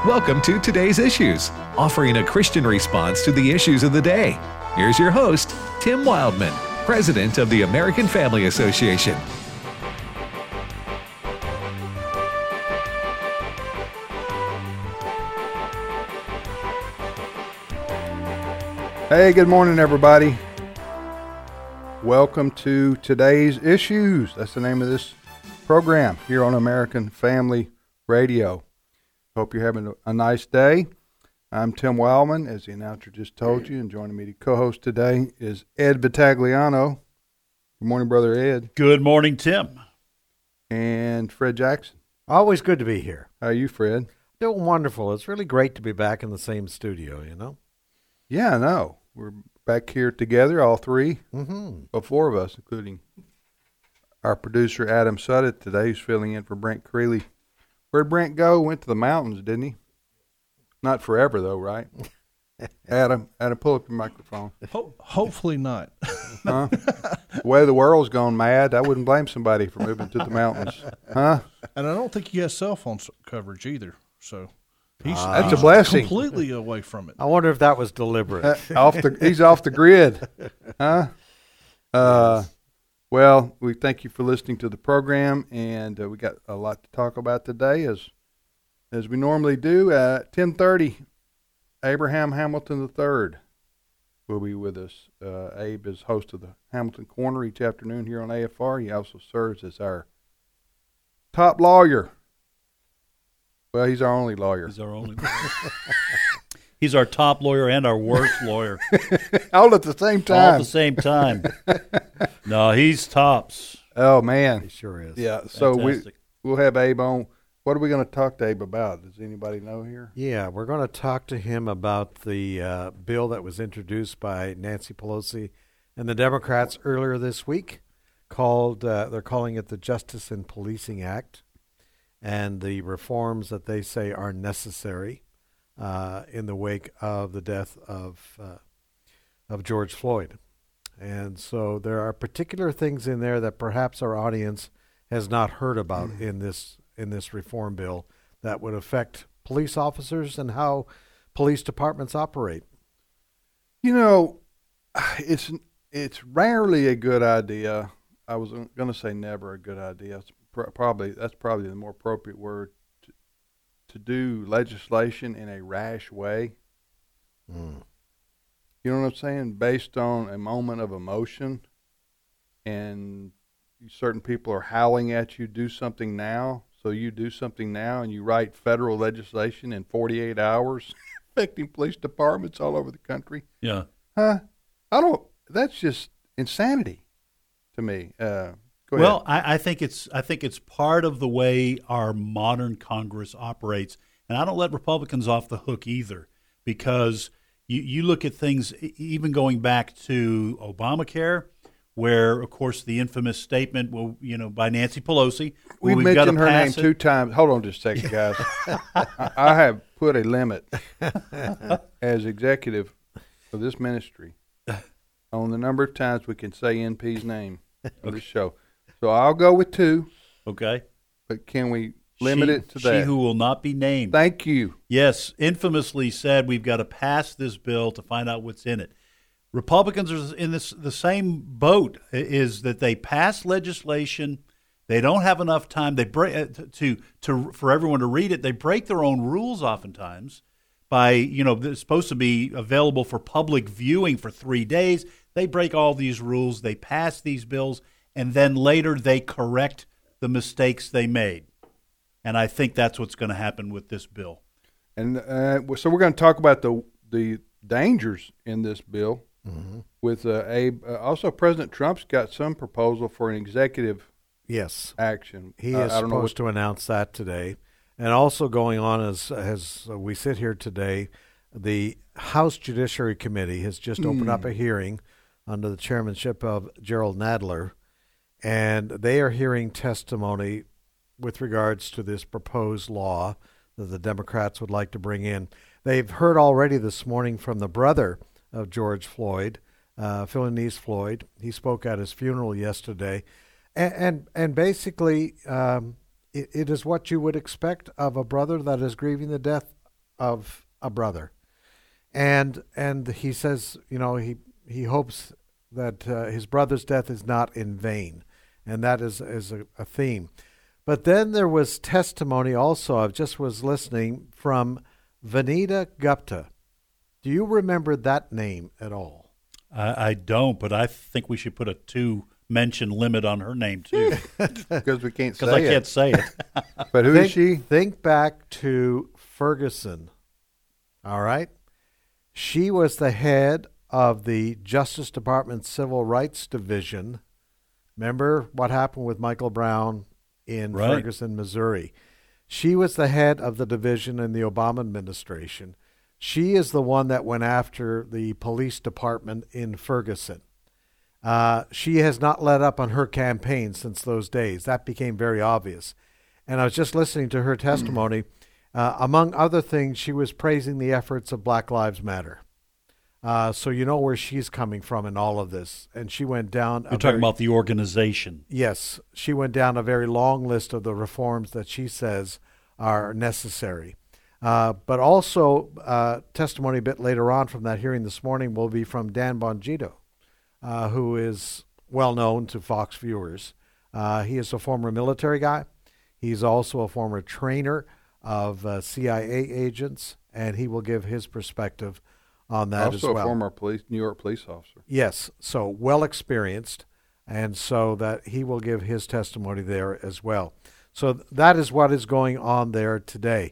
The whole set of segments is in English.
Welcome to Today's Issues, offering a Christian response to the issues of the day. Here's your host, Tim Wildman, President of the American Family Association. Hey, good morning, everybody. Welcome to Today's Issues. That's the name of this program here on American Family Radio. Hope you're having a nice day. I'm Tim Wildman, as the announcer just told you, and joining me to co-host today is Ed Vitagliano. Good morning, Brother Ed. Good morning, Tim. And Fred Jackson. Always good to be here. How are you, Fred? Doing wonderful. It's really great to be back in the same studio, you know? Yeah, I know. We're back here together, all three. Mm-hmm. Four of us, including our producer, Adam Suddett, today, who's filling in for Brent Creeley. Where'd Brent go? Went to the mountains, didn't he? Not forever, though, right? Adam, pull up your microphone. Hopefully not. Huh? The way the world's gone mad, I wouldn't blame somebody for moving to the mountains. Huh? And I don't think he has cell phone coverage either. So that's a blessing. Completely away from it. I wonder if that was deliberate. He's off the grid. Huh? Well, we thank you for listening to the program, and we got a lot to talk about today, as we normally do. At 10:30, Abraham Hamilton III will be with us. Abe is host of the Hamilton Corner each afternoon here on AFR. He also serves as our top lawyer. Well, he's our only lawyer. He's our only lawyer. He's our top lawyer and our worst lawyer. All at the same time. All at the same time. No, he's tops. Oh, man. He sure is. Yeah, so Fantastic. we'll have Abe on. What are we going to talk to Abe about? Does anybody know here? Yeah, we're going to talk to him about the bill that was introduced by Nancy Pelosi and the Democrats earlier this week. They're calling it the Justice in Policing Act, and the reforms that they say are necessary in the wake of the death of George Floyd. And so there are particular things in there that perhaps our audience has not heard about in this reform bill that would affect police officers and how police departments operate. You know, it's rarely a good idea. I was going to say never a good idea. That's probably the more appropriate word to do legislation in a rash way. You know what I'm saying? Based on a moment of emotion, and certain people are howling at you, do something now. So you do something now, and you write federal legislation in 48 hours affecting police departments all over the country. Yeah. Huh? That's just insanity to me. Go well, ahead. I think it's part of the way our modern Congress operates, and I don't let Republicans off the hook either, because you look at things even going back to Obamacare, where of course the infamous statement, by Nancy Pelosi, we've mentioned her name 2 times. Hold on just a second, guys. I have put a limit as executive of this ministry on the number of times we can say NP's name on this show. So I'll go with 2. Okay. But can we limit it to that? She who will not be named. Thank you. Yes, infamously said we've got to pass this bill to find out what's in it. Republicans are in the same boat, is that they pass legislation. They don't have enough time. They break for everyone to read it. They break their own rules oftentimes by, it's supposed to be available for public viewing for 3 days. They break all these rules. They pass these bills, and then later they correct the mistakes they made. And I think that's what's going to happen with this bill. And so we're going to talk about the dangers in this bill with Abe. Also, President Trump's got some proposal for an executive action. He is supposed to announce that today. And also going on as we sit here today, the House Judiciary Committee has just opened up a hearing under the chairmanship of Gerald Nadler, and they are hearing testimony with regards to this proposed law that the Democrats would like to bring in. They've heard already this morning from the brother of George Floyd, Philonise Floyd. He spoke at his funeral yesterday. And basically, it is what you would expect of a brother that is grieving the death of a brother, and he says, he hopes that his brother's death is not in vain, and that is a theme. But then there was testimony also. I just was listening from Vanita Gupta. Do you remember that name at all? I don't, but I think we should put a 2-mention limit on her name too, Because we can't say because I it. can't say it. But who is she? Think back to Ferguson. All right? She was the head of the Justice Department Civil Rights Division. Remember what happened with Michael Brown in Right. Ferguson, Missouri? She was the head of the division in the Obama administration. She is the one that went after the police department in Ferguson. She has not let up on her campaign since those days. That became very obvious. And I was just listening to her testimony. Among other things, she was praising the efforts of Black Lives Matter. So you know where she's coming from in all of this. And she went down. You're talking about the organization. Yes, she went down a very long list of the reforms that she says are necessary. But also, testimony a bit later on from that hearing this morning will be from Dan Bongino, who is well known to Fox viewers. He is a former military guy. He's also a former trainer of CIA agents, and he will give his perspective on that as well. Also a former New York police officer. Yes, so well experienced, and so that he will give his testimony there as well. So that is what is going on there today.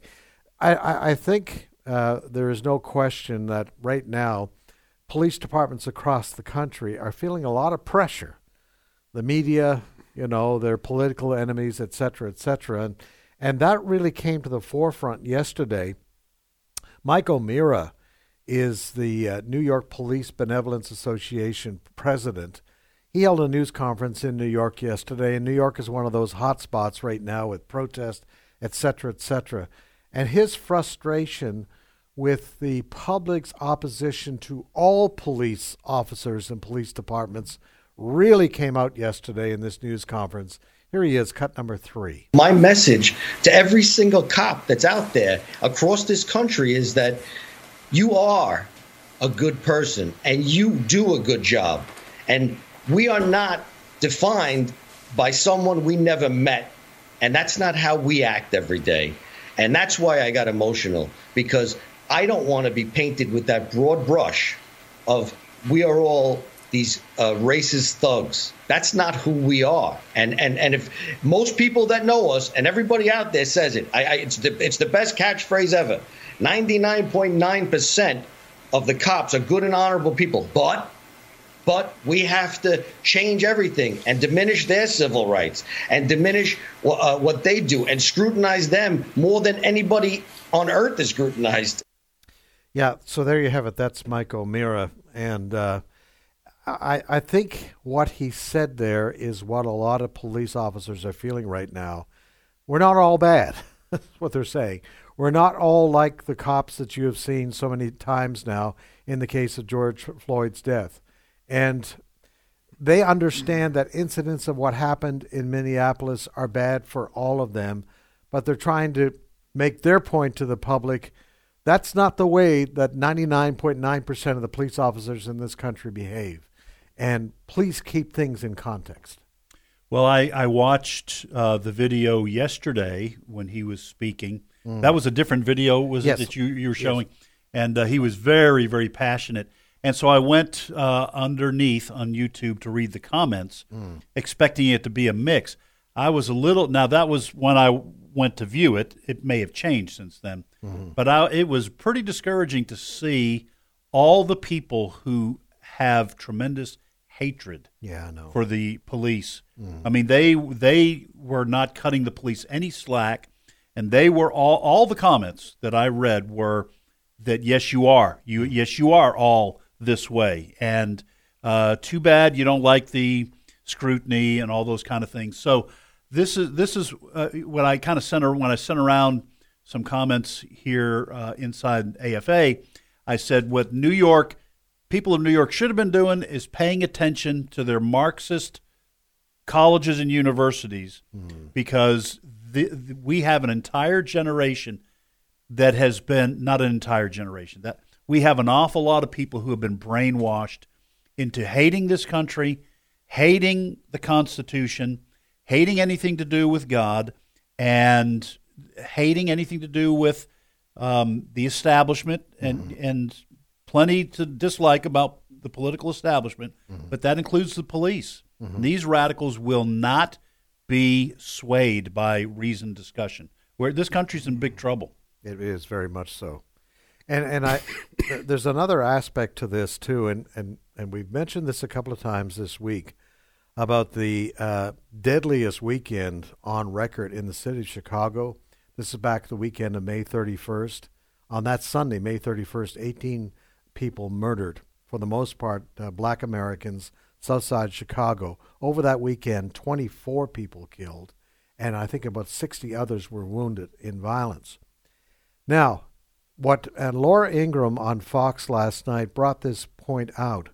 I think there is no question that right now police departments across the country are feeling a lot of pressure. The media, their political enemies, et cetera, and that really came to the forefront yesterday. Mike O'Meara is the New York Police Benevolence Association president. He held a news conference in New York yesterday, and New York is one of those hot spots right now with protests, et cetera, and his frustration with the public's opposition to all police officers and police departments really came out yesterday in this news conference. Here he is, cut number 3. My message to every single cop that's out there across this country is that you are a good person and you do a good job. And we are not defined by someone we never met. And that's not how we act every day. And that's why I got emotional, because I don't want to be painted with that broad brush of we are all these racist thugs. That's not who we are. And if most people that know us and everybody out there says it, it's the best catchphrase ever. 99.9% of the cops are good and honorable people, but we have to change everything and diminish their civil rights and diminish what they do and scrutinize them more than anybody on earth is scrutinized. Yeah, so there you have it. That's Mike O'Meara. And I think what he said there is what a lot of police officers are feeling right now. We're not all bad. That's what they're saying. We're not all like the cops that you have seen so many times now in the case of George Floyd's death. And they understand that incidents of what happened in Minneapolis are bad for all of them, but they're trying to make their point to the public. That's not the way that 99.9% of the police officers in this country behave. And please keep things in context. Well, I watched the video yesterday when he was speaking. That was a different video, was Yes. it, that you were showing? Yes. And he was very, very passionate. And so I went underneath on YouTube to read the comments, expecting it to be a mix. I was a little – now that was when I went to view it. It may have changed since then. But it was pretty discouraging to see all the people who have tremendous hatred for the police. I mean, they were not cutting the police any slack, and they were all the comments that I read were that, yes, you are. Yes, you are all this way. And too bad you don't like the scrutiny and all those kind of things. So this is what I kind of sent around some comments here inside AFA. I said what people of New York should have been doing is paying attention to their Marxist colleges and universities, because we have an entire generation that has been not an entire generation. That we have an awful lot of people who have been brainwashed into hating this country, hating the Constitution, hating anything to do with God, and hating anything to do with the establishment, and plenty to dislike about the political establishment, but that includes the police. These radicals will not be swayed by reasoned discussion. Where this country's in big trouble. It is very much so. And there's another aspect to this too, and we've mentioned this a couple of times this week about the deadliest weekend on record in the city of Chicago. This is back the weekend of May 31st. On that Sunday, May 31st, 18 people murdered, for the most part black Americans, south side Chicago. Over that weekend, 24 people killed, and I think about 60 others were wounded in violence. Now, Laura Ingraham on Fox last night brought this point out.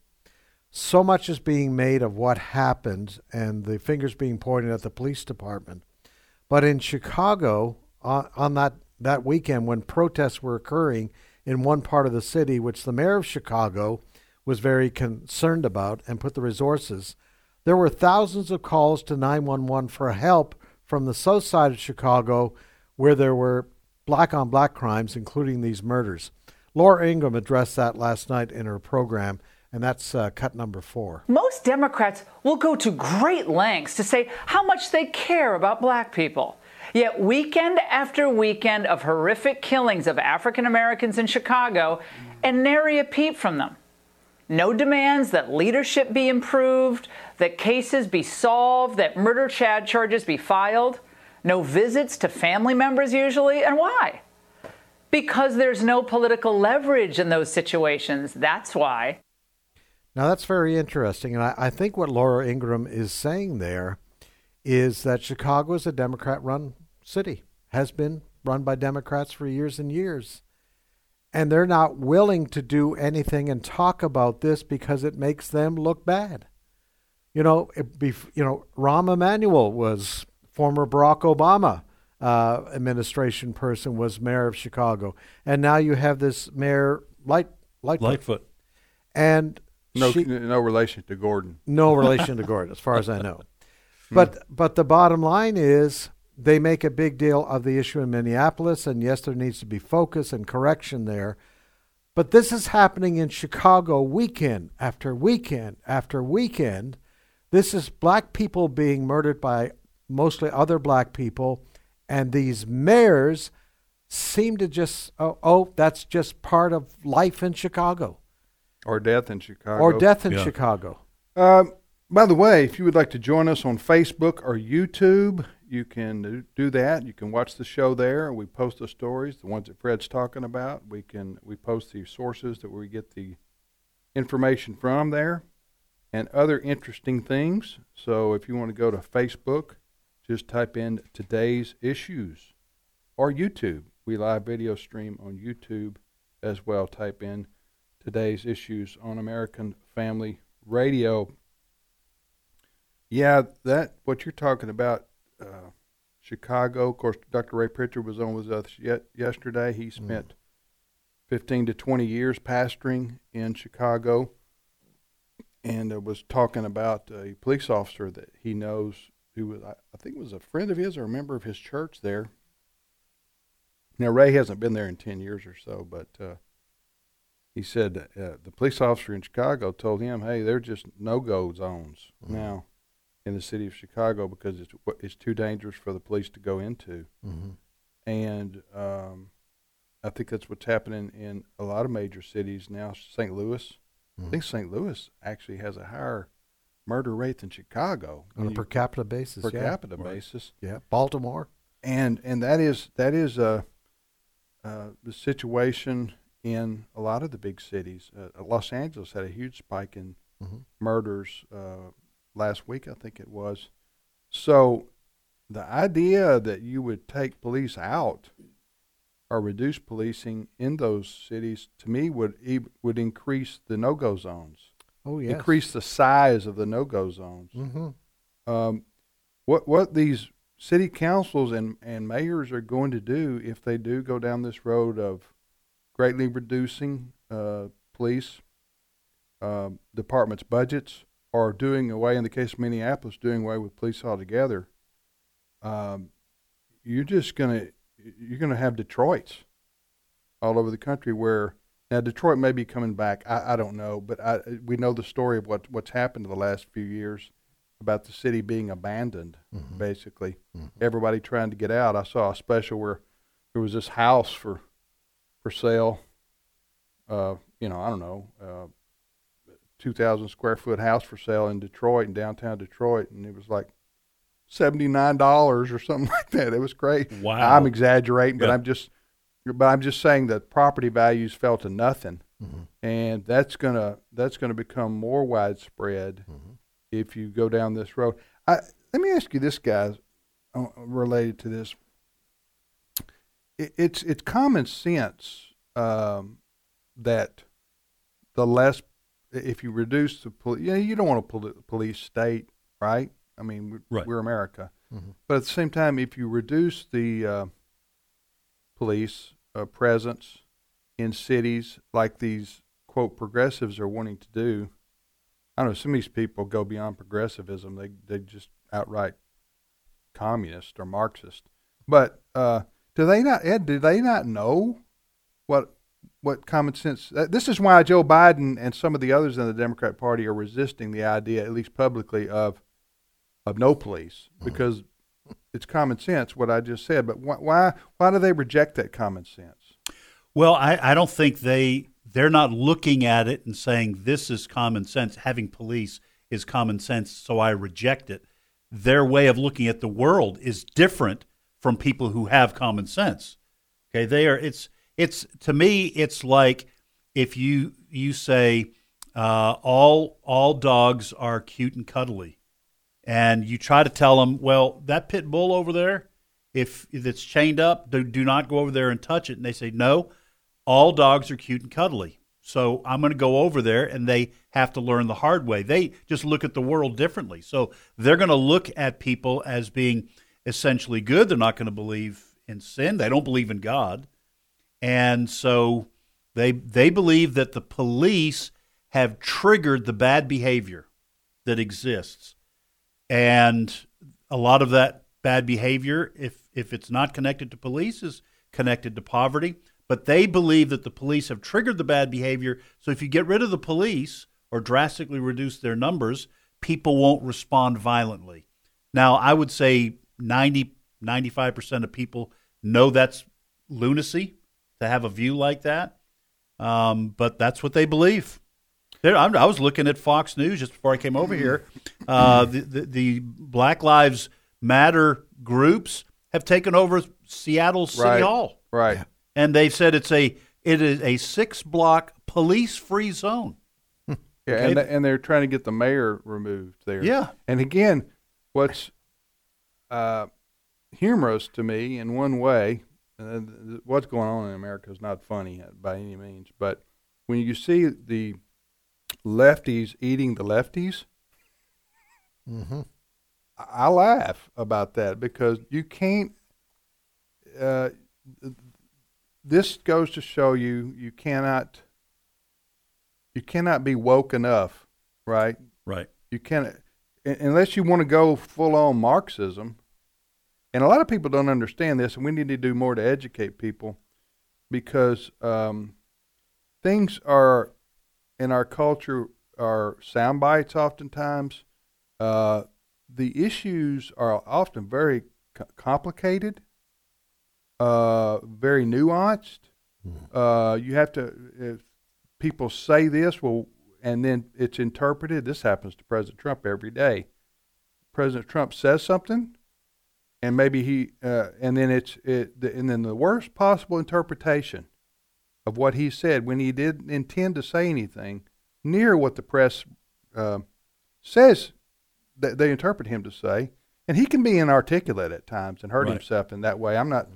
So much is being made of what happened and the fingers being pointed at the police department. But in Chicago, on that weekend when protests were occurring in one part of the city, which the mayor of Chicago was very concerned about and put the resources, there were thousands of calls to 911 for help from the south side of Chicago where there were black-on-black crimes, including these murders. Laura Ingraham addressed that last night in her program, and that's cut number 4. Most Democrats will go to great lengths to say how much they care about black people. Yet weekend after weekend of horrific killings of African Americans in Chicago, and nary a peep from them. No demands that leadership be improved, that cases be solved, that murder charges be filed. No visits to family members usually. And why? Because there's no political leverage in those situations. That's why. Now, that's very interesting. And I think what Laura Ingraham is saying there is that Chicago is a Democrat-run city, has been run by Democrats for years and years. And they're not willing to do anything and talk about this because it makes them look bad. Rahm Emanuel was former Barack Obama administration person, was mayor of Chicago. And now you have this mayor, Lightfoot. And no relation to Gordon. No relation to Gordon, as far as I know. But the bottom line is they make a big deal of the issue in Minneapolis, and yes, there needs to be focus and correction there. But this is happening in Chicago weekend after weekend after weekend. This is black people being murdered by mostly other black people, and these mayors seem to just, that's just part of life in Chicago. Or death in Chicago. Chicago. By the way, if you would like to join us on Facebook or YouTube, you can do that. You can watch the show there. We post the stories, the ones that Fred's talking about. We post the sources that we get the information from there and other interesting things. So if you want to go to Facebook, just type in Today's Issues, or YouTube. We live video stream on YouTube as well. Type in Today's Issues on American Family Radio. Yeah, that what you're talking about, Chicago. Of course, Dr. Ray Pritchard was on with us yesterday. He spent 15 to 20 years pastoring in Chicago, and was talking about a police officer that he knows who was, I think, was a friend of his or a member of his church there. Now, Ray hasn't been there in 10 years or so, but he said the police officer in Chicago told him, hey, they're just no-go zones now in the city of Chicago because it's too dangerous for the police to go into. And I think that's what's happening in a lot of major cities now. St. Louis, I think St. Louis actually has a higher murder rate than Chicago on a per capita basis. Basis. Yeah, Baltimore, and that is the situation in a lot of the big cities. Los Angeles had a huge spike in murders last week, I think it was. So the idea that you would take police out or reduce policing in those cities, to me, would increase the no-go zones. Oh, yes. Increase the size of the no-go zones. What these city councils and mayors are going to do if they do go down this road of greatly reducing police departments' budgets, or doing away, in the case of Minneapolis, doing away with police altogether. You're gonna have Detroits all over the country where now Detroit may be coming back. I don't know, but we know the story of what's happened in the last few years about the city being abandoned, basically. Everybody trying to get out. I saw a special where there was this house for sale. I don't know, 2,000 square foot house for sale in Detroit, in downtown Detroit, and it was like $79 or something like that. It was great. Wow. I'm exaggerating, but Yeah. I'm just saying that property values fell to nothing, and that's gonna become more widespread if you go down this road. Let me ask you this, guys, related to this. It's common sense that the less, if you reduce the police, you don't want a police state, right? I mean, we're America, but at the same time, if you reduce the police presence in cities like these quote progressives are wanting to do, I don't know. Some of these people go beyond progressivism; they just outright communist or Marxist. But do they not know what common sense? This is why Joe Biden and some of the others in the Democrat Party are resisting the idea, at least publicly, of no police, because it's common sense what I just said. But why do they reject that common sense? Well, I don't think they're not looking at it and saying this is common sense. Having police is common sense, so I reject it. Their way of looking at the world is different from people who have common sense. Okay, it's to me, it's like if you say all dogs are cute and cuddly, and you try to tell them, well, that pit bull over there, if it's chained up, do not go over there and touch it. And they say, no, all dogs are cute and cuddly. So I'm going to go over there, and they have to learn the hard way. They just look at the world differently. So they're going to look at people as being essentially good. They're not going to believe in sin. They don't believe in God. And so they believe that the police have triggered the bad behavior that exists. And a lot of that bad behavior, if it's not connected to police, is connected to poverty. But they believe that the police have triggered the bad behavior. So if you get rid of the police or drastically reduce their numbers, people won't respond violently. Now, I would say 95% of people know that's lunacy to have a view like that. But that's what they believe. I was looking at Fox News just before I came over here. The Black Lives Matter groups have taken over Seattle City Hall. Right. And they've said it is a 6-block police-free zone. Yeah, Okay. and they're trying to get the mayor removed there. Yeah. And again, what's humorous to me in one way, what's going on in America is not funny by any means, but when you see the lefties eating the lefties, I laugh about that because you can't. This goes to show you cannot be woke enough, right? Right. You can't unless you want to go full on Marxism. And a lot of people don't understand this, and we need to do more to educate people because things are in our culture are sound bites oftentimes. The issues are often very complicated, very nuanced. You have to, if people say this, and then it's interpreted. This happens to President Trump every day. President Trump says something, and maybe and then the worst possible interpretation of what he said when he didn't intend to say anything near what the press says that they interpret him to say, and he can be inarticulate at times and hurt himself in that way. I'm not.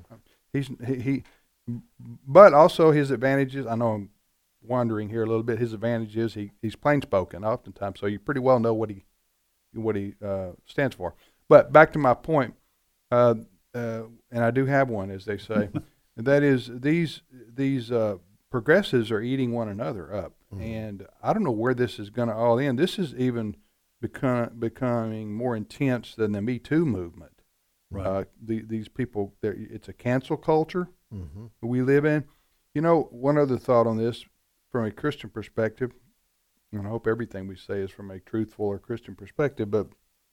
But also his advantages. I know I'm wandering here a little bit. His advantage is he's plain spoken oftentimes, so you pretty well know what he stands for. But back to my point, and I do have one, as they say. That is, these progressives are eating one another up, and I don't know where this is going to all end. This is even becoming more intense than the Me Too movement. Right. These people, it's a cancel culture we live in. You know, one other thought on this from a Christian perspective, and I hope everything we say is from a truthful or Christian perspective, but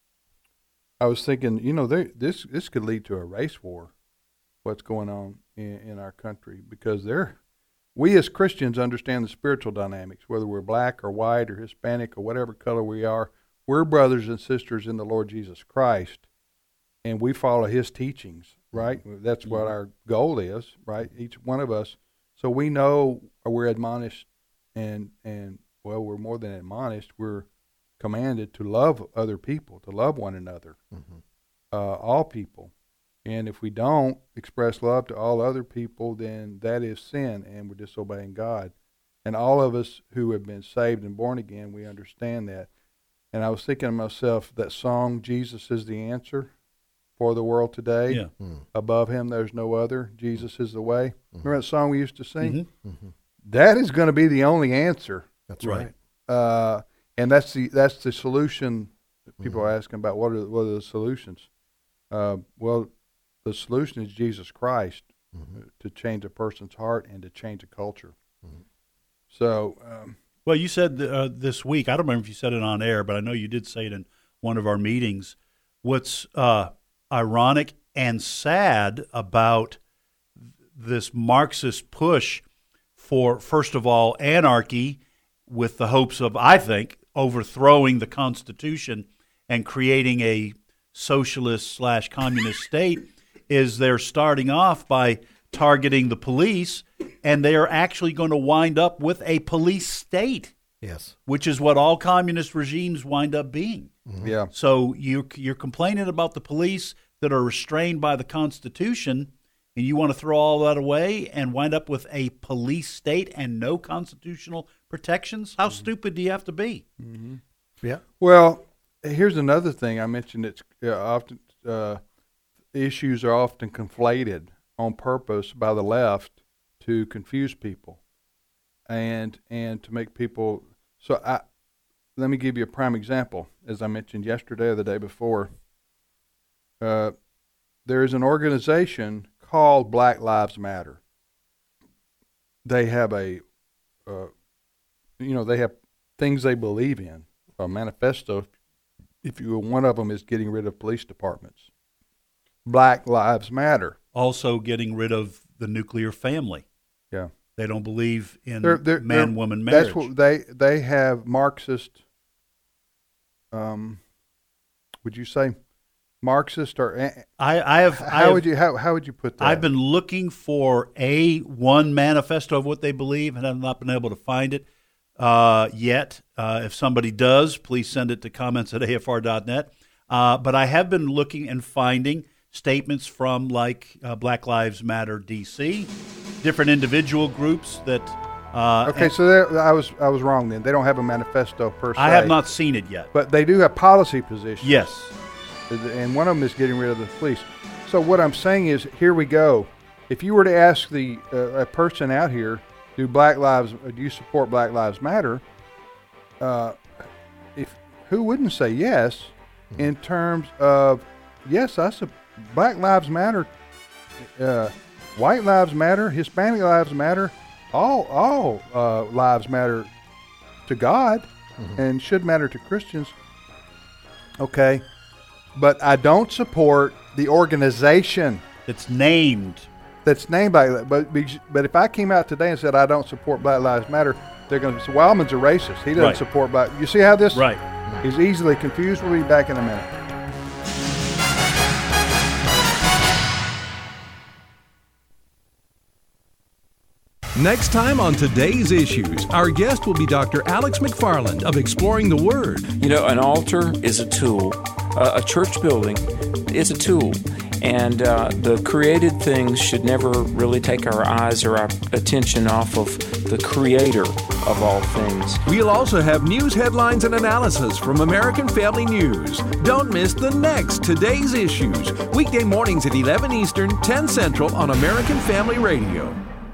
I was thinking, you know, this could lead to a race war, what's going on in our country, because we as Christians understand the spiritual dynamics, whether we're black or white or Hispanic or whatever color we are. We're brothers and sisters in the Lord Jesus Christ, and we follow his teachings, right? That's what our goal is, right? Each one of us. So we know we're admonished, and well, we're more than admonished. We're commanded to love other people, to love one another, all people. And if we don't express love to all other people, then that is sin, and we're disobeying God. And all of us who have been saved and born again, we understand that. And I was thinking to myself, that song, Jesus is the answer for the world today. Yeah. Above him there's no other. Jesus is the way. Remember that song we used to sing? That is going to be the only answer. That's right. And that's the solution. People are asking about what are the solutions. Well, the solution is Jesus Christ to change a person's heart and to change a culture. So, well, you said this week, I don't remember if you said it on air, but I know you did say it in one of our meetings. What's ironic and sad about this Marxist push for, first of all, anarchy with the hopes of, I think, overthrowing the Constitution and creating a socialist/communist state is they're starting off by targeting the police, and they are actually going to wind up with a police state. Yes. Which is what all communist regimes wind up being. Yeah. So you're complaining about the police that are restrained by the Constitution, and you want to throw all that away and wind up with a police state and no constitutional protections? How stupid do you have to be? Yeah. Well, here's another thing I mentioned. It's often issues are often conflated on purpose by the left to confuse people and to make people. So let me give you a prime example. As I mentioned yesterday or the day before, there is an organization called Black Lives Matter. They have they have things they believe in, a manifesto. If you one of them is getting rid of police departments. Black Lives Matter. Also getting rid of the nuclear family. Yeah. They don't believe in man-woman marriage. That's what they have Marxist. Would you say Marxist or how would you put that? I've been looking for one manifesto of what they believe, and I've not been able to find it yet. If somebody does, please send it to comments@afr.net. But I have been looking and finding statements from Black Lives Matter DC, different individual groups that. So I was wrong then. They don't have a manifesto per se. I have not seen it yet, but they do have policy positions. Yes, and one of them is getting rid of the police. So what I'm saying is, here we go. If you were to ask a person out here, do you support Black Lives Matter? Who wouldn't say yes? In terms of yes, Black Lives Matter, white lives matter, Hispanic lives matter, all lives matter to God and should matter to Christians. Okay, but I don't support the organization that's named by that. But if I came out today and said I don't support Black Lives Matter, they're going to say Wildman's a racist. He doesn't support Black. You see how this is easily confused? We'll be back in a minute. Next time on Today's Issues, our guest will be Dr. Alex McFarland of Exploring the Word. You know, an altar is a tool. A church building is a tool. And the created things should never really take our eyes or our attention off of the creator of all things. We'll also have news headlines and analysis from American Family News. Don't miss the next Today's Issues, weekday mornings at 11 Eastern, 10 Central on American Family Radio.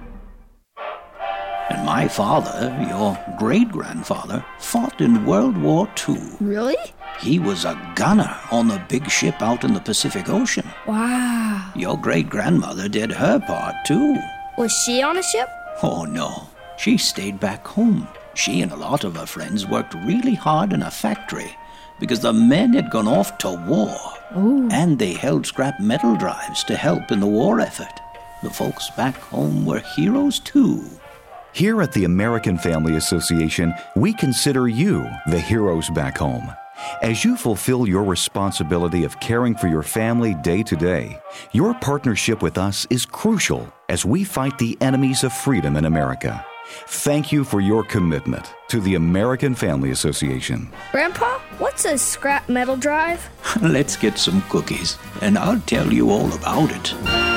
And my father, your great-grandfather, fought in World War II. Really? He was a gunner on the big ship out in the Pacific Ocean. Wow. Your great-grandmother did her part, too. Was she on a ship? Oh, no. She stayed back home. She and a lot of her friends worked really hard in a factory because the men had gone off to war. Ooh. And they held scrap metal drives to help in the war effort. The folks back home were heroes, too. Here at the American Family Association, we consider you the heroes back home. As you fulfill your responsibility of caring for your family day to day, your partnership with us is crucial as we fight the enemies of freedom in America. Thank you for your commitment to the American Family Association. Grandpa, what's a scrap metal drive? Let's get some cookies, and I'll tell you all about it.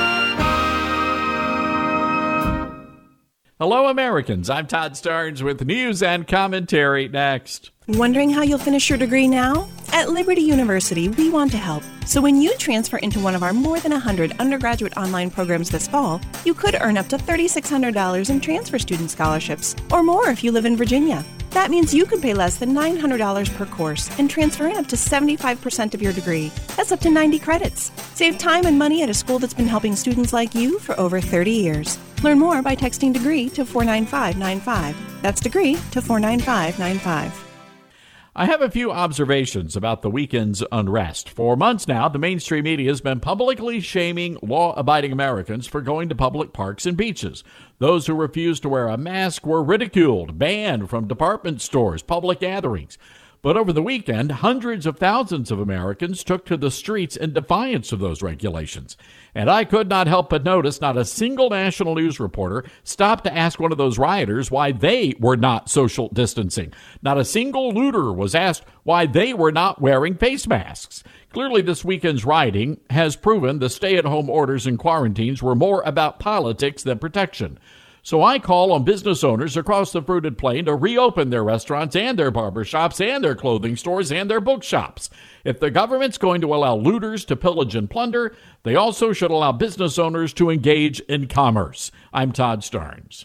Hello, Americans. I'm Todd Starnes with news and commentary next. Wondering how you'll finish your degree now? At Liberty University, we want to help. So when you transfer into one of our more than 100 undergraduate online programs this fall, you could earn up to $3,600 in transfer student scholarships, or more if you live in Virginia. That means you could pay less than $900 per course and transfer in up to 75% of your degree. That's up to 90 credits. Save time and money at a school that's been helping students like you for over 30 years. Learn more by texting DEGREE to 49595. That's DEGREE to 49595. I have a few observations about the weekend's unrest. For months now, the mainstream media has been publicly shaming law-abiding Americans for going to public parks and beaches. Those who refused to wear a mask were ridiculed, banned from department stores, public gatherings. But over the weekend, hundreds of thousands of Americans took to the streets in defiance of those regulations. And I could not help but notice not a single national news reporter stopped to ask one of those rioters why they were not social distancing. Not a single looter was asked why they were not wearing face masks. Clearly, this weekend's rioting has proven the stay-at-home orders and quarantines were more about politics than protection. So I call on business owners across the fruited plain to reopen their restaurants and their barbershops and their clothing stores and their bookshops. If the government's going to allow looters to pillage and plunder, they also should allow business owners to engage in commerce. I'm Todd Starnes.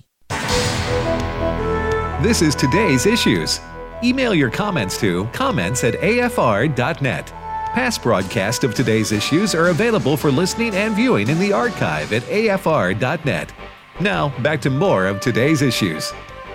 This is Today's Issues. Email your comments to comments@afr.net. Past broadcasts of Today's Issues are available for listening and viewing in the archive at afr.net. Now, back to more of Today's Issues.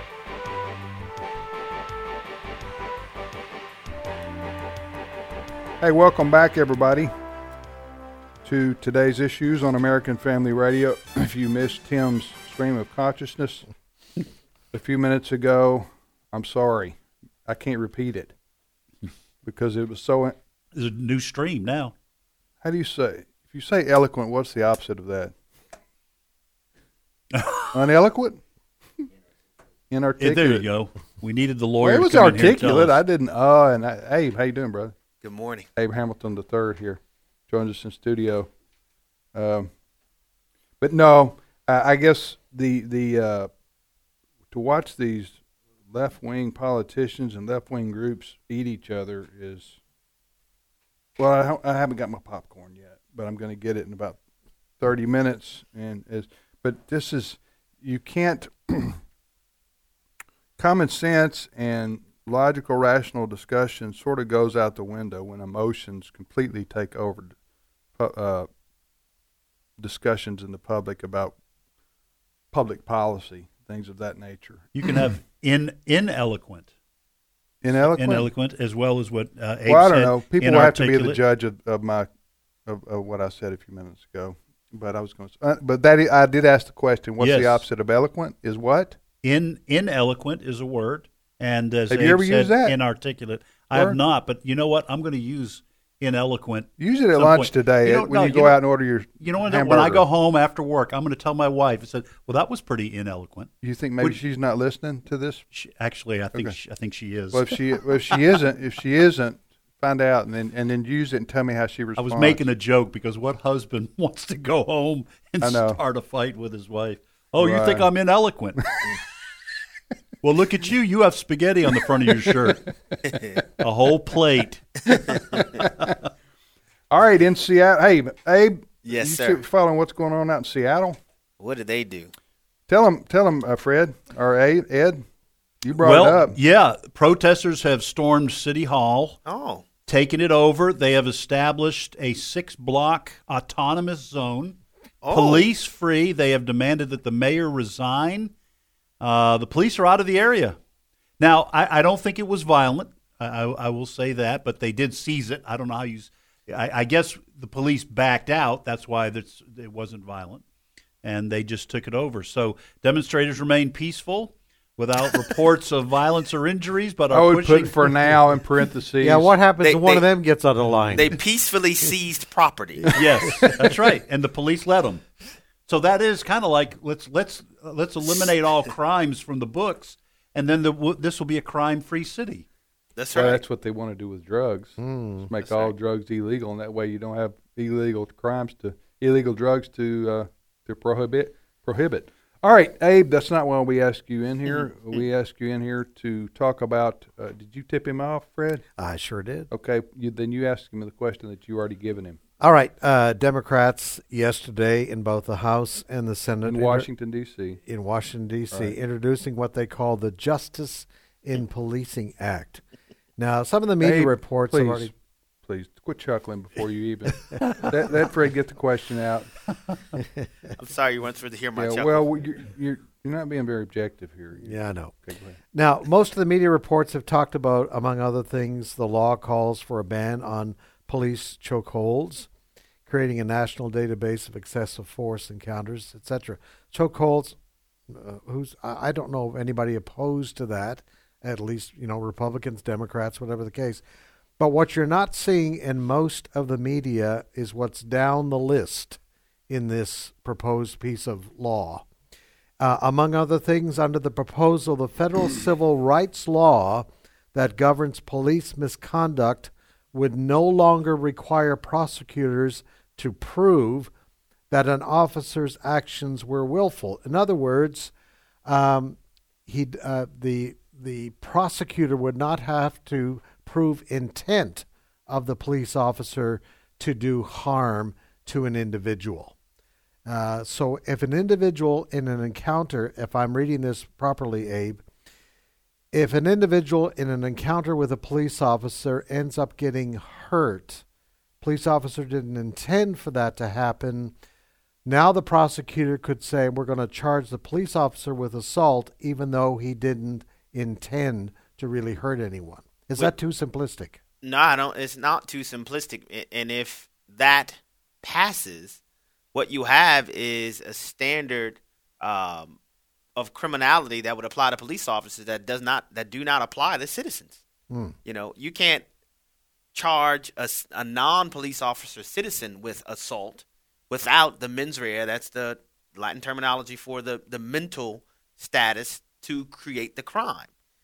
Hey, welcome back, everybody, to Today's Issues on American Family Radio. If you missed Tim's stream of consciousness a few minutes ago, I'm sorry. I can't repeat it because it was so... There's a new stream now. How do you say? If you say eloquent, what's the opposite of that? Uneloquent? Inarticulate. There you go. We needed the lawyer. Well, it was articulate. I didn't. Abe, how you doing, brother? Good morning. Abe Hamilton III here joins us in studio. But no, I guess the to watch these left wing politicians and left wing groups eat each other is. Well, I haven't got my popcorn yet, but I'm going to get it in about 30 minutes, But this is, you can't, common sense and logical, rational discussion sort of goes out the window when emotions completely take over discussions in the public about public policy, things of that nature. You can have ineloquent. Ineloquent, as well as what Abe said. Well, I don't know. People will have to be the judge of what I said a few minutes ago. But I was going to. But I did ask the question. What's the opposite of eloquent? Is what? Ineloquent is a word, and as have you ever used that? Inarticulate. I have not, but you know what? I'm going to use ineloquent. Use it at lunch today when you go out and order your. You know what? Hamburger. When I go home after work, I'm going to tell my wife. I said, "Well, that was pretty ineloquent." You think maybe she's not listening to this? Actually, I think she is. Well, if she isn't, Find out, and then use it and tell me how she I responds. was making a joke because what husband wants to go home and start a fight with his wife? Oh, you think I'm ineloquent? Well, look at you. You have spaghetti on the front of your shirt. A whole plate. All right, in Seattle. Hey, Abe. Yes, you sir. Following what's going on out in Seattle? What did they do? Tell them, Fred or Ed. You brought it up. Yeah, protesters have stormed City Hall. Oh. Taken it over. They have established a 6-block autonomous zone. Oh. Police free. They have demanded that the mayor resign. The police are out of the area. Now, I don't think it was violent. I will say that, but they did seize it. I don't know how you. I guess the police backed out. That's why it wasn't violent, and they just took it over. So demonstrators remain peaceful without reports of violence or injuries. But I would put for now in parentheses. Yeah, what happens if one of them gets on the line? They peacefully seized property. Yes, that's right, and the police let them. So that is kind of like let's eliminate all crimes from the books, and then this will be a crime-free city. That's right. right. That's what they want to do with drugs. Just make all drugs illegal, and that way you don't have illegal drugs to prohibit. All right, Abe. That's not why we asked you in here. Mm-hmm. We asked you in here to talk about. Did you tip him off, Fred? I sure did. Okay. Then you asked him the question that you already given him. All right. Democrats yesterday in both the House and the Senate in Washington, D.C. Right. Introducing what they call the Justice in Policing Act. Now, some of the media reports have already. Please quit chuckling before you even let Fred get the question out. I'm sorry you went through to hear my chuckle. Well, you're not being very objective here. Yeah, I know. Okay, go ahead. Now, most of the media reports have talked about, among other things, the law calls for a ban on police chokeholds, creating a national database of excessive force encounters, etc. Chokeholds, I don't know of anybody opposed to that, at least, Republicans, Democrats, whatever the case. But what you're not seeing in most of the media is what's down the list in this proposed piece of law. Among other things, under the proposal, the federal civil rights law that governs police misconduct would no longer require prosecutors to prove that an officer's actions were willful. In other words, the prosecutor would not have to prove intent of the police officer to do harm to an individual. So if an individual in an encounter, if I'm reading this properly, Abe, if an individual in an encounter with a police officer ends up getting hurt, police officer didn't intend for that to happen, now the prosecutor could say, we're going to charge the police officer with assault even though he didn't intend to really hurt anyone. Is that too simplistic? No, I don't. It's not too simplistic. And if that passes, what you have is a standard of criminality that would apply to police officers that do not apply to citizens. You can't charge a non-police officer citizen with assault without the mens rea. That's the Latin terminology for the mental status to create the crime.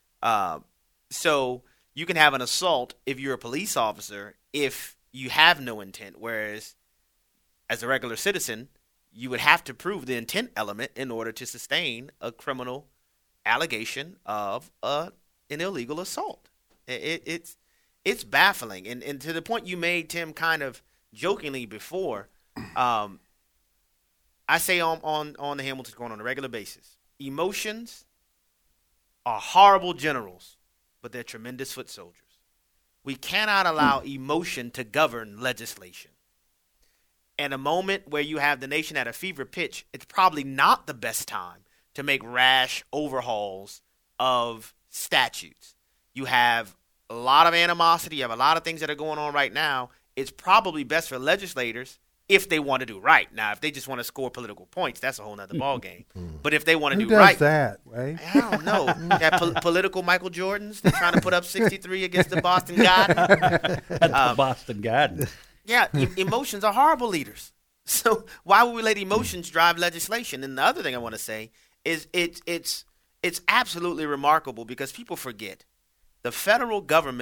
So you can have an assault if you're a police officer if you have no intent, whereas as a regular citizen, you would have to prove the intent element in order to sustain a criminal allegation of an illegal assault. It's baffling. And to the point you made, Tim, kind of jokingly before, I say on the Hamilton's Corner on a regular basis, emotions are horrible generals, but they're tremendous foot soldiers. We cannot allow emotion to govern legislation. In a moment where you have the nation at a fever pitch, it's probably not the best time to make rash overhauls of statutes. You have a lot of animosity. You have a lot of things that are going on right now. It's probably best for legislators if they want to do right. Now, if they just want to score political points, that's a whole other ballgame. But if they want to do right. Who does that, right? I don't know. That political Michael Jordans, they're trying to put up 63 against the Boston Garden. Boston Garden. Yeah, emotions are horrible leaders. So why would we let emotions drive legislation? And the other thing I want to say is it's absolutely remarkable because people forget the federal government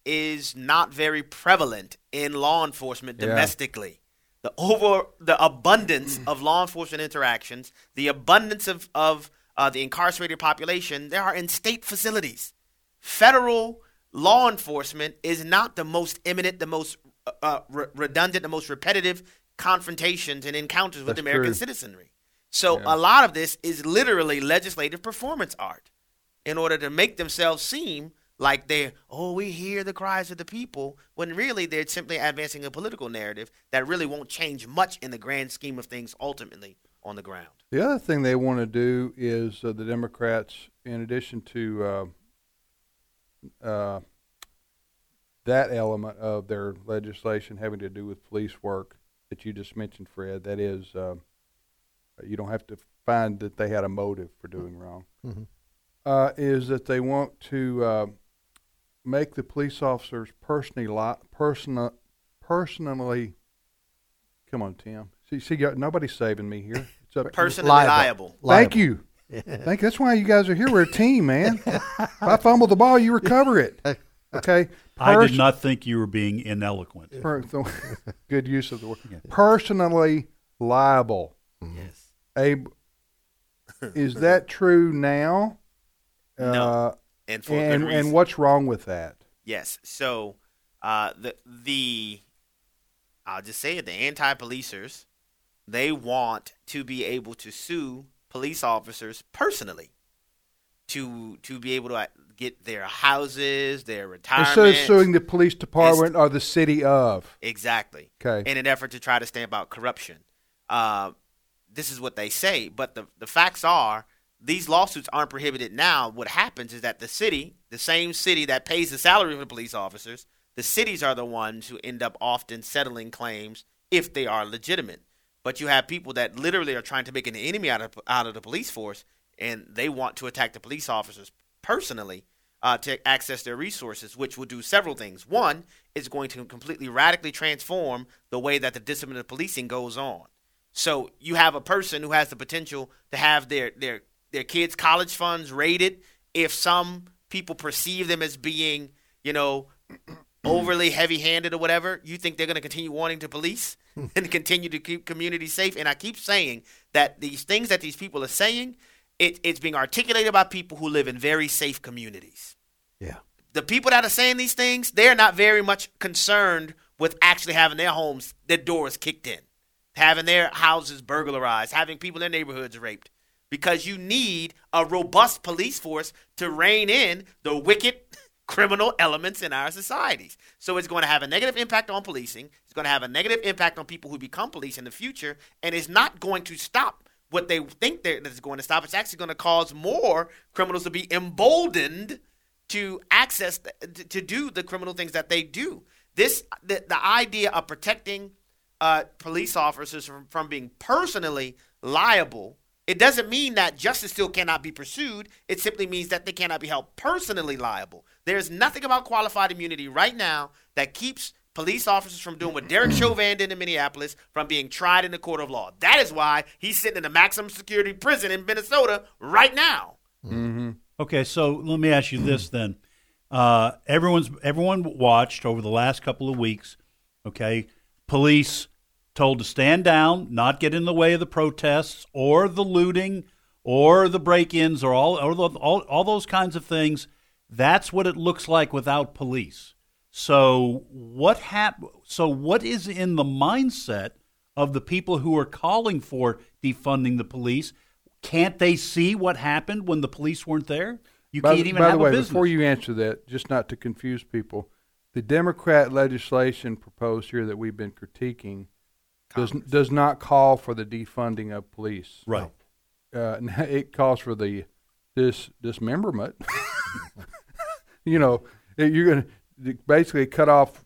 is not very prevalent in law enforcement domestically. The abundance of law enforcement interactions, the abundance of the incarcerated population, they are in state facilities. Federal law enforcement is not the most imminent, the most redundant, the most repetitive confrontations and encounters with American citizenry. So a lot of this is literally legislative performance art in order to make themselves seem like we hear the cries of the people, when really they're simply advancing a political narrative that really won't change much in the grand scheme of things ultimately on the ground. The other thing they want to do is the Democrats, in addition to that element of their legislation having to do with police work that you just mentioned, Fred, that is you don't have to find that they had a motive for doing wrong, is that they want to make the police officers personally. Come on, Tim. See, nobody's saving me here. It's up personally liable. Thank you. That's why you guys are here. We're a team, man. If I fumble the ball, you recover it. Okay. I did not think you were being ineloquent. Good use of the word. Personally liable. Yes. Abe, is that true now? No. And for good reason. And what's wrong with that? Yes. So I'll just say it, the anti-policers, they want to be able to sue police officers personally to be able to get their houses, their retirement. Instead of suing the police department or the city of. Exactly. Okay. In an effort to try to stamp out corruption. This is what they say. But the facts are, these lawsuits aren't prohibited now. What happens is that the same city that pays the salary for the police officers, the cities are the ones who end up often settling claims if they are legitimate. But you have people that literally are trying to make an enemy out of the police force, and they want to attack the police officers personally to access their resources, which will do several things. One, it's going to completely radically transform the way that the discipline of policing goes on. So you have a person who has the potential to have their kids' college funds raided if some people perceive them as being, overly heavy-handed or whatever. You think they're going to continue wanting to police and continue to keep communities safe? And I keep saying that these things that these people are saying, it's being articulated by people who live in very safe communities. Yeah. The people that are saying these things, they're not very much concerned with actually having their homes, their doors kicked in, having their houses burglarized, having people in their neighborhoods raped. Because you need a robust police force to rein in the wicked criminal elements in our societies. So it's going to have a negative impact on policing. It's going to have a negative impact on people who become police in the future. And it's not going to stop what they think that it's going to stop. It's actually going to cause more criminals to be emboldened to access, to do the criminal things that they do. The idea of protecting police officers from being personally liable, it doesn't mean that justice still cannot be pursued. It simply means that they cannot be held personally liable. There's nothing about qualified immunity right now that keeps police officers from doing what Derek Chauvin did in Minneapolis, from being tried in the court of law. That is why he's sitting in a maximum security prison in Minnesota right now. Mm-hmm. Okay, so let me ask you this then. Everyone watched over the last couple of weeks, okay, police told to stand down, not get in the way of the protests or the looting or the break-ins or all those kinds of things. That's what it looks like without police. So what is in the mindset of the people who are calling for defunding the police? Can't they see what happened when the police weren't there? You can't even have a business. By the way, before you answer that, just not to confuse people, the Democrat legislation proposed here that we've been critiquing does not call for the defunding of police. Right. It calls for the dismemberment. You're going to basically cut off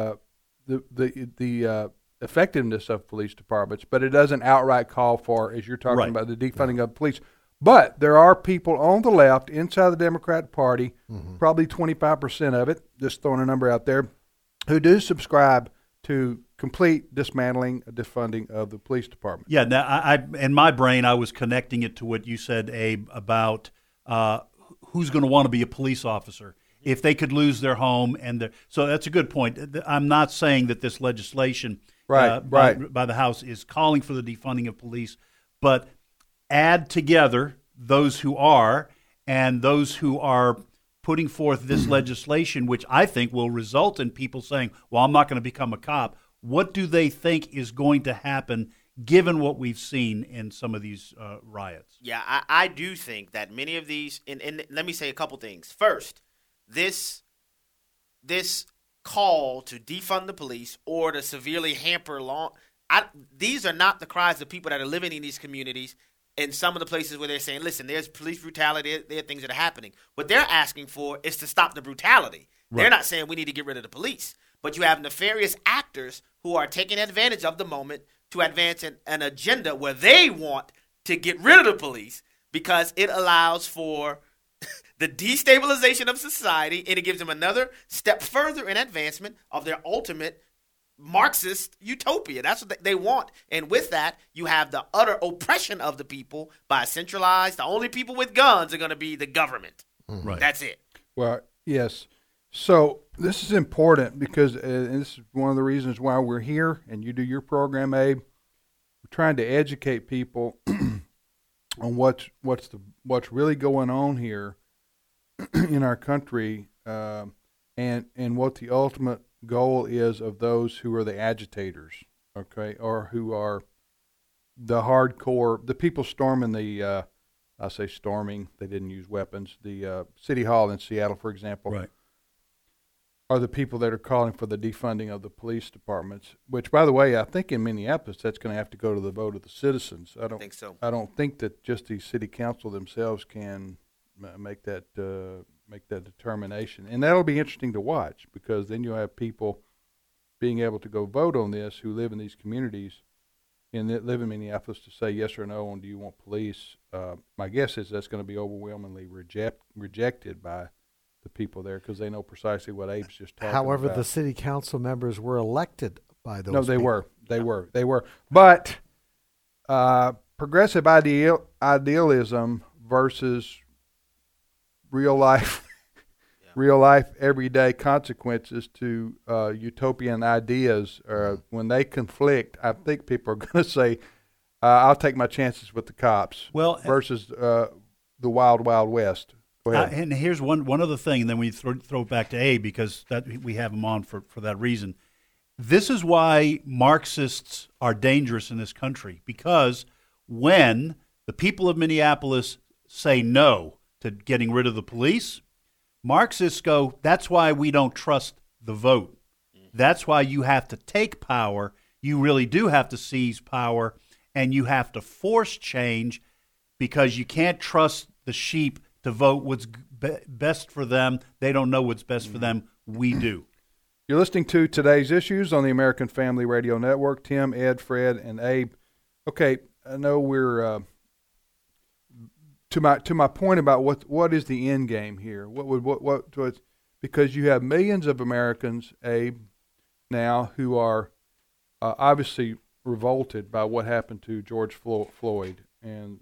the effectiveness of police departments, but it doesn't outright call for, as you're talking about, the defunding of police. But there are people on the left, inside the Democratic Party, probably 25% of it, just throwing a number out there, who do subscribe to complete dismantling, defunding of the police department. Yeah, now in my brain, I was connecting it to what you said, Abe, about who's going to want to be a police officer. if they could lose their home. So that's a good point. I'm not saying that this legislation by the House is calling for the defunding of police, but add together those who are and those who are putting forth this legislation, which I think will result in people saying, well, I'm not going to become a cop. What do they think is going to happen given what we've seen in some of these riots? Yeah, I do think that many of these, and let me say a couple things. First, this call to defund the police or to severely hamper law, these are not the cries of people that are living in these communities in some of the places where they're saying, listen, there's police brutality, there are things that are happening. What they're asking for is to stop the brutality. Right. They're not saying we need to get rid of the police. But you have nefarious actors who are taking advantage of the moment to advance an agenda where they want to get rid of the police because it allows for the destabilization of society, and it gives them another step further in advancement of their ultimate Marxist utopia. That's what they want. And with that, you have the utter oppression of the people by centralized. The only people with guns are going to be the government. Right. That's it. Well, yes. So this is important because and this is one of the reasons why we're here, and you do your program, Abe. We're trying to educate people on what's really going on here in our country, and what the ultimate goal is of those who are the agitators, okay, or who are the hardcore, the people storming the, I say storming, they didn't use weapons, the City Hall in Seattle, for example, right, are the people that are calling for the defunding of the police departments, which, by the way, I think in Minneapolis that's going to have to go to the vote of the citizens. I don't think so. I don't think that just the city council themselves can make that determination, and that'll be interesting to watch because then you'll have people being able to go vote on this who live in these communities and that live in Minneapolis to say yes or no on do you want police. My guess is that's going to be overwhelmingly rejected by the people there because they know precisely what Abe's just talking about. However, the city council members were elected by those. No, they people. They were. But progressive idealism versus real life everyday consequences to utopian ideas, when they conflict, I think people are going to say, I'll take my chances with the cops versus the wild, wild west. Go ahead. And here's one other thing, and then we throw it back to Abe because we have him on for that reason. This is why Marxists are dangerous in this country, because when the people of Minneapolis say no to getting rid of the police, Marxists go, that's why we don't trust the vote. That's why you have to take power. You really do have to seize power, and you have to force change because you can't trust the sheep to vote what's best for them. They don't know what's best for them. We do. You're listening to Today's Issues on the American Family Radio Network. Tim, Ed, Fred, and Abe. Okay, I know we're to my point about what is the end game here. Because you have millions of Americans, Abe, now who are obviously revolted by what happened to George Floyd, and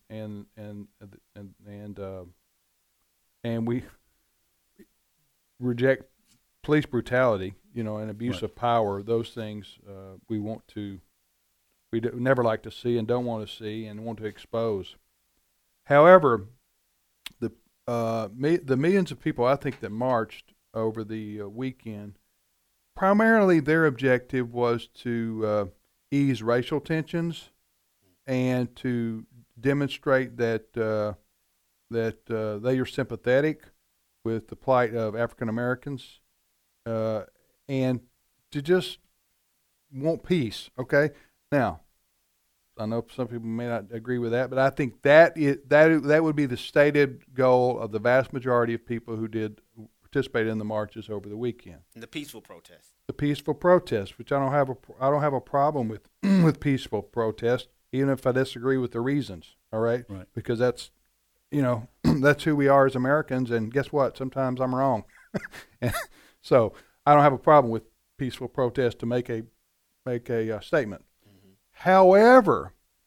we reject police brutality, and abuse of power. Those things we never like to see and don't want to see and want to expose. However, the millions of people I think that marched over the weekend, primarily their objective was to ease racial tensions and to demonstrate that they are sympathetic with the plight of African Americans, and to just want peace. Okay, now I know some people may not agree with that, but I think that would be the stated goal of the vast majority of people who did participate in the marches over the weekend. And the peaceful protest. The peaceful protest, which I don't have a problem with with peaceful protest, even if I disagree with the reasons. All right, because that's that's who we are as Americans, and guess what? Sometimes I'm wrong, so I don't have a problem with peaceful protest to make a statement. However,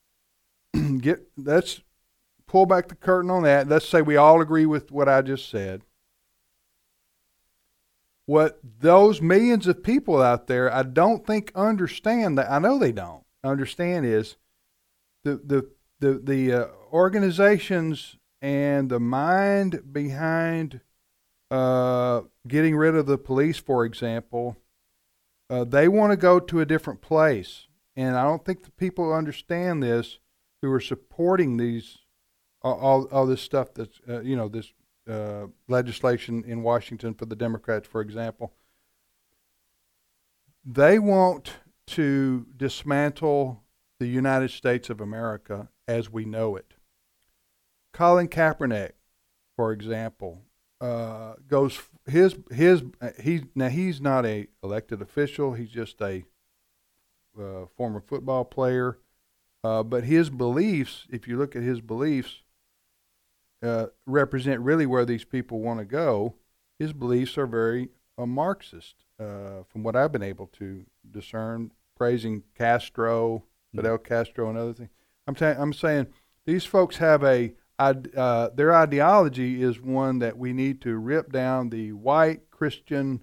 let's pull back the curtain on that. Let's say we all agree with what I just said. what those millions of people out there, I don't think understand that. I know they don't understand is the organizations and the mind behind getting rid of the police, for example. They want to go to a different place, and I don't think the people understand this who are supporting these all this stuff that's this legislation in Washington for the Democrats, for example. They want to dismantle the United States of America as we know it. Colin Kaepernick, for example, goes he's not a elected official. He's just a former football player. But his beliefs, if you look at his beliefs, represent really where these people want to go. His beliefs are very Marxist, from what I've been able to discern, praising Castro, Fidel Castro, and other things. I'm saying these folks have their ideology is one that we need to rip down the white Christian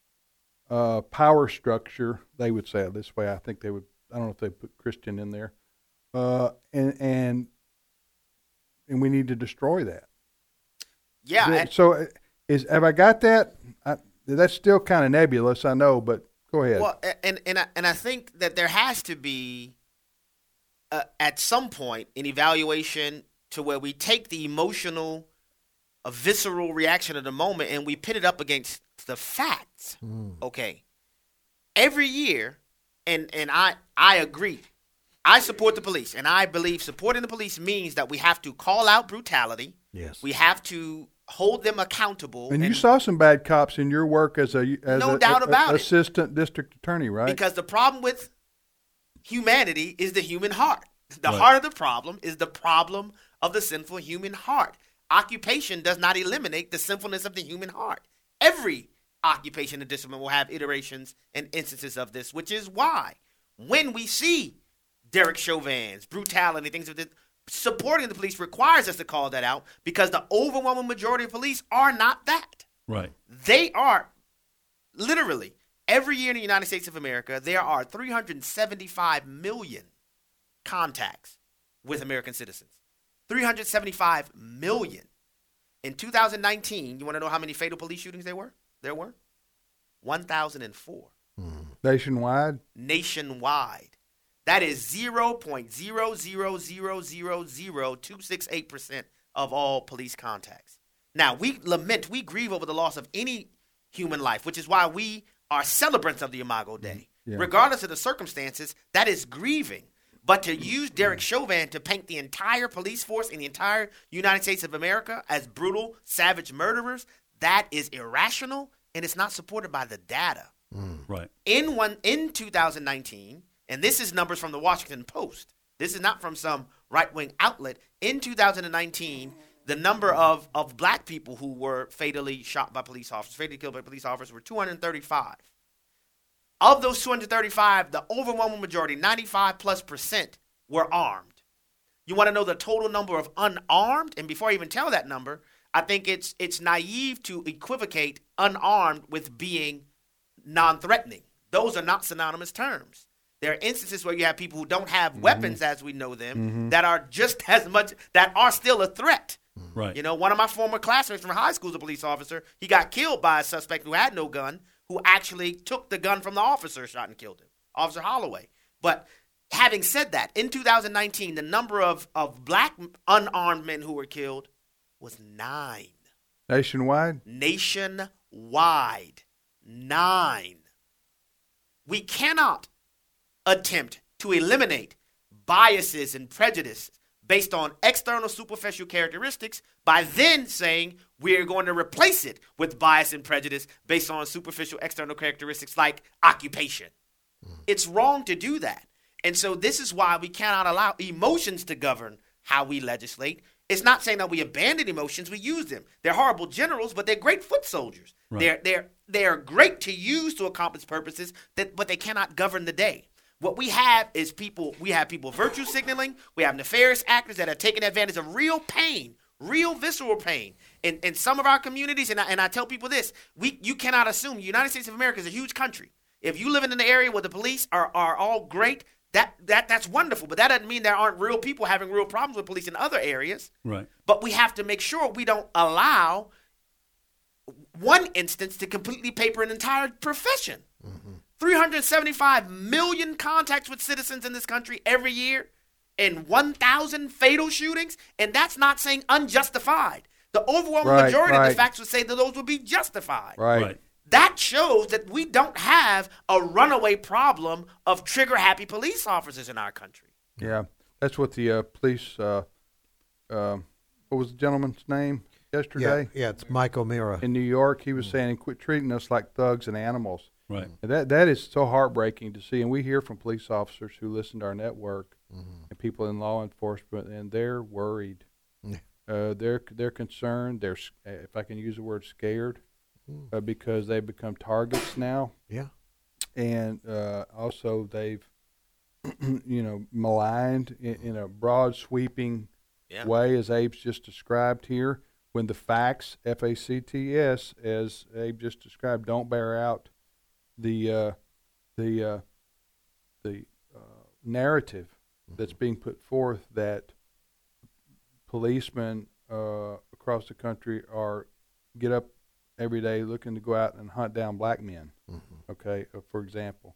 power structure. They would say it this way. I think they would. I don't know if they put Christian in there, and we need to destroy that. Yeah. So have I got that? That's still kind of nebulous, I know, but go ahead. Well, and I think that there has to be at some point an evaluation to where we take the emotional, visceral reaction of the moment and we pit it up against the facts. Okay. Every year, and I agree. I support the police, and I believe supporting the police means that we have to call out brutality. Yes. We have to hold them accountable. And you saw some bad cops in your work as No doubt about it. assistant district attorney, right? Because the problem with humanity is the human heart. The heart of the problem is the problem of the sinful human heart. Occupation does not eliminate the sinfulness of the human heart. Every occupation and discipline will have iterations and instances of this, which is why when we see Derek Chauvin's brutality, things of this, supporting the police requires us to call that out because the overwhelming majority of police are not that. Right. They are literally every year in the United States of America, there are 375 million contacts with American citizens. 375 million. In 2019, you want to know how many fatal police shootings there were? 1,004. Nationwide? Nationwide. That is 0.0000268% of all police contacts. Now, we lament, we grieve over the loss of any human life, which is why we are celebrants of the Imago Dei. Yeah. Regardless of the circumstances, that is grieving. But to use Derek Chauvin to paint the entire police force in the entire United States of America as brutal, savage murderers, that is irrational, and it's not supported by the data. Right. In 2019, and this is numbers from the Washington Post. This is not from some right-wing outlet. In 2019, the number of black people who were fatally shot by police officers, fatally killed by police officers, were 235. Of those 235, the overwhelming majority, 95+%, were armed. You want to know the total number of unarmed? And before I even tell that number, I think it's naive to equivocate unarmed with being non-threatening. Those are not synonymous terms. There are instances where you have people who don't have weapons as we know them that are just as much, that are still a threat. Right. You know, one of my former classmates from high school is a police officer. He got killed by a suspect who had no gun, who actually took the gun from the officer, shot and killed him, Officer Holloway. But having said that, in 2019, the number of black unarmed men who were killed was 9. Nationwide? Nationwide. 9. We cannot attempt to eliminate biases and prejudice based on external superficial characteristics by then saying we're going to replace it with bias and prejudice based on superficial external characteristics like occupation. It's wrong to do that. And so this is why we cannot allow emotions to govern how we legislate. It's not saying that we abandon emotions, we use them. They're horrible generals, but they're great foot soldiers. Right. They're great to use to accomplish purposes, but they cannot govern the day. What we have is people virtue signaling. We have nefarious actors that are taking advantage of real pain, real visceral pain. In some of our communities, and I tell people this, you cannot assume the United States of America is a huge country. If you live in an area where the police are all great, that's wonderful, but that doesn't mean there aren't real people having real problems with police in other areas. Right. But we have to make sure we don't allow one instance to completely paper an entire profession. 375 million contacts with citizens in this country every year, and 1,000 fatal shootings, and that's not saying unjustified. The overwhelming majority of the facts would say that those would be justified. Right. That shows that we don't have a runaway problem of trigger-happy police officers in our country. Yeah, that's what the police. What was the gentleman's name yesterday? Yeah, it's Mike O'Meara in New York. He was saying, "Quit treating us like thugs and animals." Right. And that is so heartbreaking to see, and we hear from police officers who listen to our network and people in law enforcement, and they're worried. They're concerned. They're, if I can use the word, scared, because they've become targets now. Yeah, and also they've, maligned in a broad, sweeping way, as Abe's just described here. When the facts, FACTS, as Abe just described, don't bear out the narrative that's being put forth that policemen across the country get up every day looking to go out and hunt down black men. Okay, for example.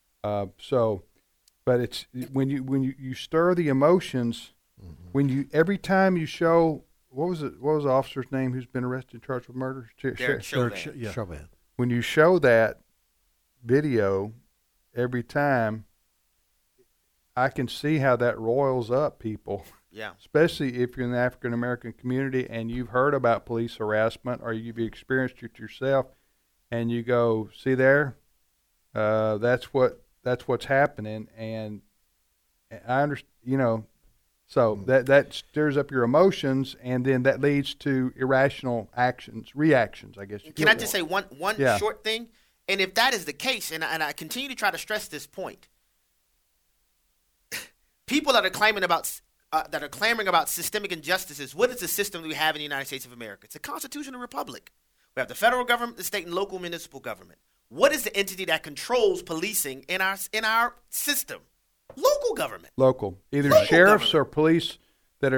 But it's when you stir the emotions, every time you show what was the officer's name who's been arrested charged with murder? Derek Chauvin. When you show that video every time, I can see how that roils up people. Yeah. Especially if you're in the African American community and you've heard about police harassment or you've experienced it yourself, and you go, see there, that's what's happening, and I understand, so that stirs up your emotions, and then that leads to irrational reactions, I guess. Can I just say one short thing? And if that is the case, and I continue to try to stress this point, people that are clamoring about systemic injustices, what is the system that we have in the United States of America? It's a constitutional republic. We have the federal government, the state and local municipal government. What is the entity that controls policing in our system? Local government. Either sheriffs or police that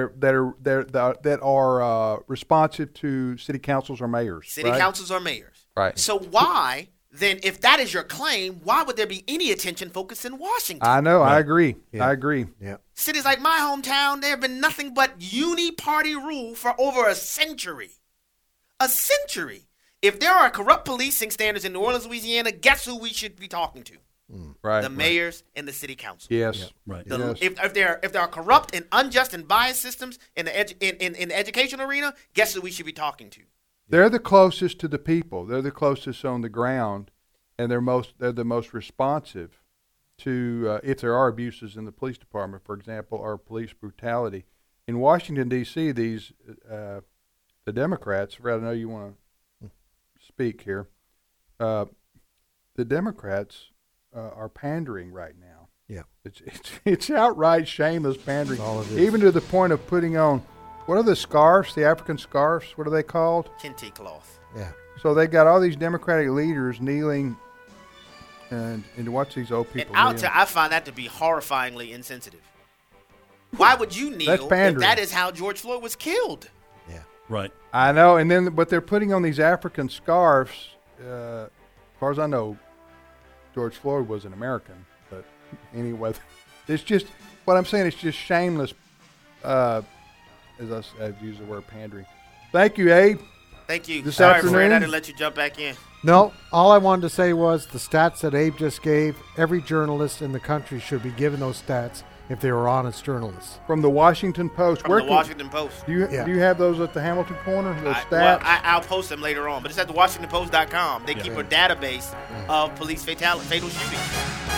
are responsive to city councils or mayors. City councils or mayors. Right. So why then, if that is your claim, why would there be any attention focused in Washington? I know. Right. I agree. Yeah. I agree. Yeah. Cities like my hometown, there have been nothing but uni-party rule for over a century. A century. If there are corrupt policing standards in New Orleans, Louisiana, guess who we should be talking to? Right. The mayors and the city council. Yes. Yeah, right. If there are corrupt and unjust and biased systems in the educational arena, guess who we should be talking to? They're the closest to the people. They're the closest on the ground, and they're the most responsive to if there are abuses in the police department, for example, or police brutality. In Washington, D.C., the Democrats, Fred, I know you want to speak here, the Democrats are pandering right now. Yeah. It's outright shameless pandering, even to the point of putting on, what are the scarves, the African scarves? What are they called? Kente cloth. Yeah. So they got all these Democratic leaders kneeling and to watch these old people. And I find that to be horrifyingly insensitive. Why would you kneel if that is how George Floyd was killed? Yeah. Right. I know, but they're putting on these African scarves. As far as I know, George Floyd was an American, but anyway, it's just what I'm saying. It's just shameless. As I've used the word pandering. Thank you, Abe. Thank you. This Sorry, afternoon. Fred, I didn't let you jump back in. No, all I wanted to say was the stats that Abe just gave, every journalist in the country should be given those stats if they were honest journalists. From the Washington Post. From the Washington Post. Do you have those at the Hamilton Corner, those stats? Well, I'll post them later on, but it's at thewashingtonpost.com. They keep a database of police fatal shootings.